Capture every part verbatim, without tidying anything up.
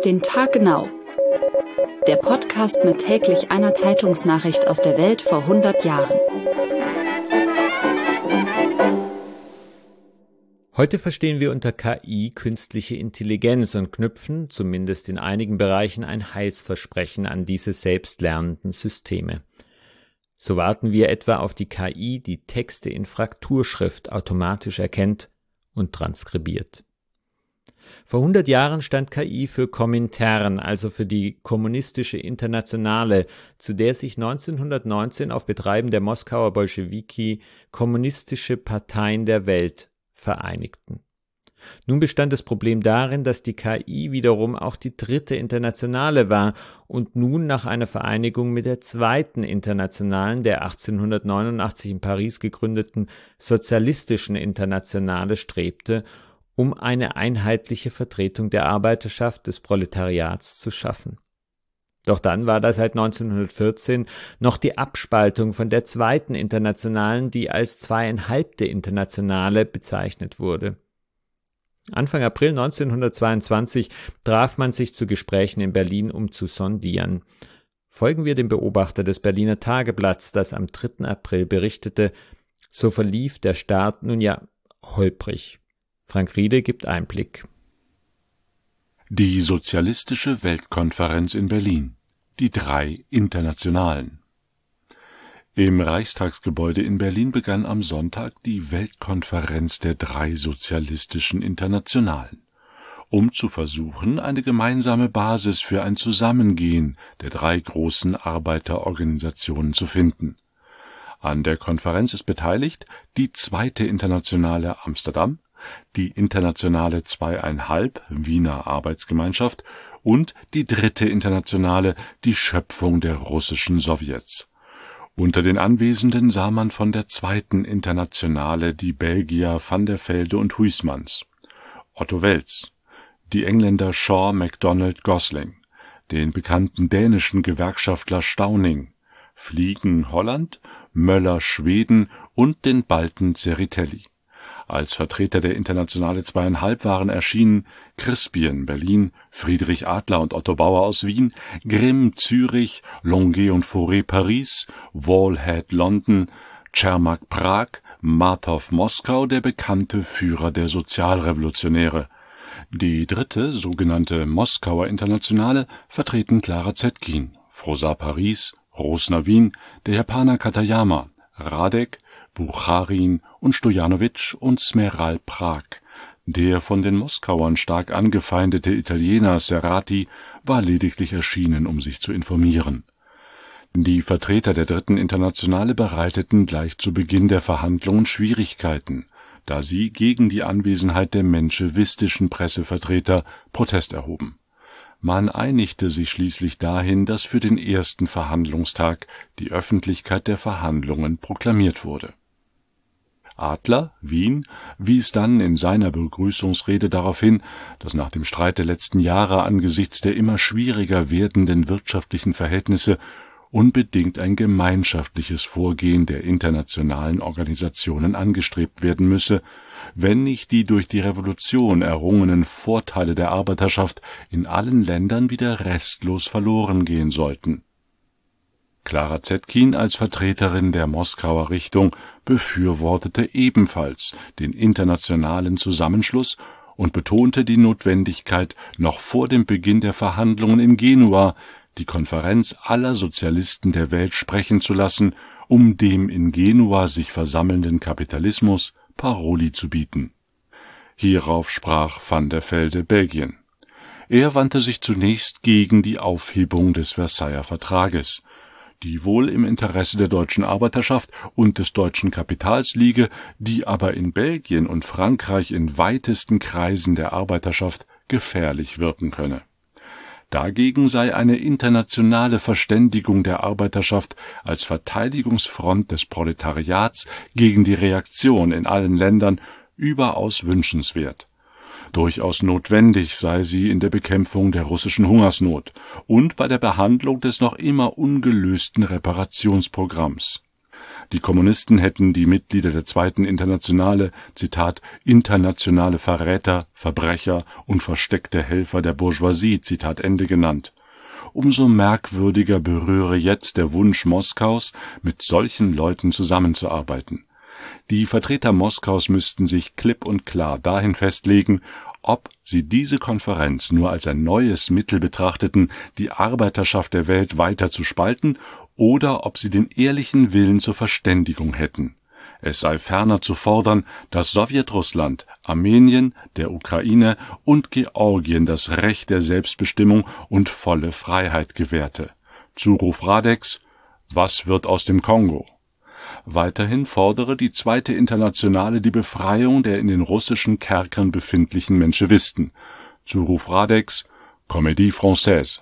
den Tag genau. Der Podcast mit täglich einer Zeitungsnachricht aus der Welt vor hundert Jahren. Heute verstehen wir unter K I künstliche Intelligenz und knüpfen, zumindest in einigen Bereichen, ein Heilsversprechen an diese selbstlernenden Systeme. So warten wir etwa auf die K I, die Texte in Frakturschrift automatisch erkennt und transkribiert. Vor hundert Jahren stand K I für Komintern, also für die Kommunistische Internationale, zu der sich neunzehnhundertneunzehn auf Betreiben der Moskauer Bolschewiki kommunistische Parteien der Welt vereinigten. Nun bestand das Problem darin, dass die K I wiederum auch die dritte Internationale war und nun nach einer Vereinigung mit der zweiten Internationalen, der achtzehnhundertneunundachtzig in Paris gegründeten Sozialistischen Internationale, strebte, um eine einheitliche Vertretung der Arbeiterschaft des Proletariats zu schaffen. Doch dann war da seit neunzehnhundertvierzehn noch die Abspaltung von der zweiten Internationalen, die als zweieinhalbte Internationale bezeichnet wurde. Anfang April neunzehnhundertzweiundzwanzig traf man sich zu Gesprächen in Berlin, um zu sondieren. Folgen wir dem Beobachter des Berliner Tageblatts, das am dritten April berichtete, so verlief der Start nun ja holprig. Frank Riede gibt Einblick. Die Sozialistische Weltkonferenz in Berlin. Die drei Internationalen. Im Reichstagsgebäude in Berlin begann am Sonntag die Weltkonferenz der drei Sozialistischen Internationalen, um zu versuchen, eine gemeinsame Basis für ein Zusammengehen der drei großen Arbeiterorganisationen zu finden. An der Konferenz ist beteiligt die zweite Internationale Amsterdam, die Internationale Zweieinhalb Wiener Arbeitsgemeinschaft und die dritte Internationale, die Schöpfung der russischen Sowjets. Unter den Anwesenden sah man von der zweiten Internationale die Belgier Van der Velde und Huysmans, Otto Wels, die Engländer Shaw, MacDonald, Gosling, den bekannten dänischen Gewerkschaftler Stauning, Fliegen Holland, Möller Schweden und den Balten Tsereteli. Als Vertreter der Internationale Zweieinhalb waren erschienen Crispien Berlin, Friedrich Adler und Otto Bauer aus Wien, Grimm Zürich, Longuet und Fauré Paris, Wallhead London, Czermak Prag, Martow Moskau, der bekannte Führer der Sozialrevolutionäre. Die dritte, sogenannte Moskauer Internationale, vertreten Clara Zetkin, Froissart Paris, Rosner Wien, der Japaner Katayama, Radek, Bucharin und Stojanovic und Smeral Prag. Der von den Moskauern stark angefeindete Italiener Serrati war lediglich erschienen, um sich zu informieren. Die Vertreter der dritten Internationale bereiteten gleich zu Beginn der Verhandlungen Schwierigkeiten, da sie gegen die Anwesenheit der menschewistischen Pressevertreter Protest erhoben. Man einigte sich schließlich dahin, dass für den ersten Verhandlungstag die Öffentlichkeit der Verhandlungen proklamiert wurde. Adler, Wien, wies dann in seiner Begrüßungsrede darauf hin, dass nach dem Streit der letzten Jahre angesichts der immer schwieriger werdenden wirtschaftlichen Verhältnisse unbedingt ein gemeinschaftliches Vorgehen der internationalen Organisationen angestrebt werden müsse, wenn nicht die durch die Revolution errungenen Vorteile der Arbeiterschaft in allen Ländern wieder restlos verloren gehen sollten. Clara Zetkin als Vertreterin der Moskauer Richtung befürwortete ebenfalls den internationalen Zusammenschluss und betonte die Notwendigkeit, noch vor dem Beginn der Verhandlungen in Genua die Konferenz aller Sozialisten der Welt sprechen zu lassen, um dem in Genua sich versammelnden Kapitalismus Paroli zu bieten. Hierauf sprach Van der Velde, Belgien. Er wandte sich zunächst gegen die Aufhebung des Versailler Vertrages, die wohl im Interesse der deutschen Arbeiterschaft und des deutschen Kapitals liege, die aber in Belgien und Frankreich in weitesten Kreisen der Arbeiterschaft gefährlich wirken könne. Dagegen sei eine internationale Verständigung der Arbeiterschaft als Verteidigungsfront des Proletariats gegen die Reaktion in allen Ländern überaus wünschenswert. Durchaus notwendig sei sie in der Bekämpfung der russischen Hungersnot und bei der Behandlung des noch immer ungelösten Reparationsprogramms. Die Kommunisten hätten die Mitglieder der Zweiten Internationale, Zitat, internationale Verräter, Verbrecher und versteckte Helfer der Bourgeoisie, Zitat Ende genannt. Umso merkwürdiger berühre jetzt der Wunsch Moskaus, mit solchen Leuten zusammenzuarbeiten. Die Vertreter Moskaus müssten sich klipp und klar dahin festlegen, ob sie diese Konferenz nur als ein neues Mittel betrachteten, die Arbeiterschaft der Welt weiter zu spalten, oder ob sie den ehrlichen Willen zur Verständigung hätten. Es sei ferner zu fordern, dass Sowjetrussland, Armenien, der Ukraine und Georgien das Recht der Selbstbestimmung und volle Freiheit gewährte. Zuruf Radeks: Was wird aus dem Kongo? Weiterhin fordere die Zweite Internationale die Befreiung der in den russischen Kerkern befindlichen Menschewisten. Zuruf Radeks: Comédie Française.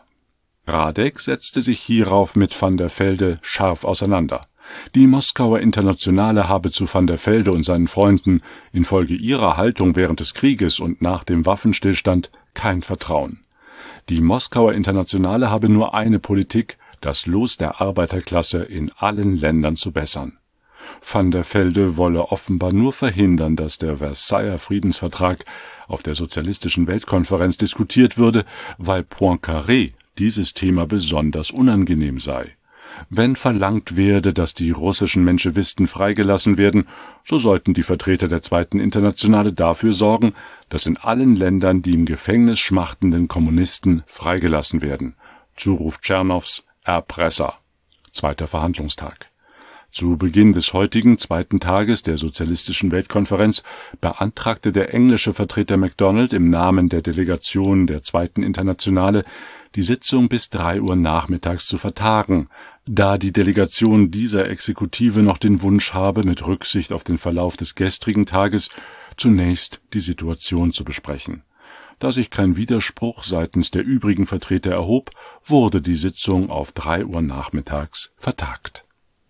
Radek setzte sich hierauf mit Van der Velde scharf auseinander. Die Moskauer Internationale habe zu Van der Velde und seinen Freunden infolge ihrer Haltung während des Krieges und nach dem Waffenstillstand kein Vertrauen. Die Moskauer Internationale habe nur eine Politik, das Los der Arbeiterklasse in allen Ländern zu bessern. Van der Velde wolle offenbar nur verhindern, dass der Versailler Friedensvertrag auf der Sozialistischen Weltkonferenz diskutiert würde, weil Poincaré dieses Thema besonders unangenehm sei. Wenn verlangt werde, dass die russischen Menschewisten freigelassen werden, so sollten die Vertreter der Zweiten Internationale dafür sorgen, dass in allen Ländern die im Gefängnis schmachtenden Kommunisten freigelassen werden. Zuruf Tschernows, Erpresser. Zweiter Verhandlungstag. Zu Beginn des heutigen zweiten Tages der Sozialistischen Weltkonferenz beantragte der englische Vertreter MacDonald im Namen der Delegation der Zweiten Internationale, die Sitzung bis drei Uhr nachmittags zu vertagen, da die Delegation dieser Exekutive noch den Wunsch habe, mit Rücksicht auf den Verlauf des gestrigen Tages zunächst die Situation zu besprechen. Da sich kein Widerspruch seitens der übrigen Vertreter erhob, wurde die Sitzung auf drei Uhr nachmittags vertagt.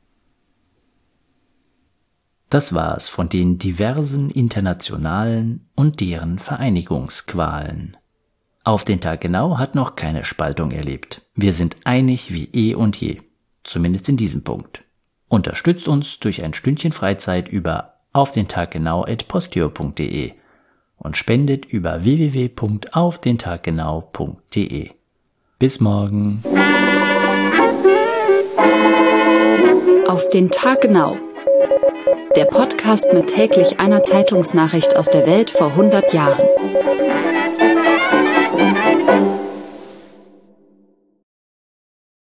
Das war's von den diversen Internationalen und deren Vereinigungsqualen. Auf den Tag genau hat noch keine Spaltung erlebt. Wir sind einig wie eh und je. Zumindest in diesem Punkt. Unterstützt uns durch ein Stündchen Freizeit über aufdentaggenau at posteo punkt de und spendet über w w w punkt auf den tag genau punkt de. Bis morgen. Auf den Tag genau. Der Podcast mit täglich einer Zeitungsnachricht aus der Welt vor hundert Jahren.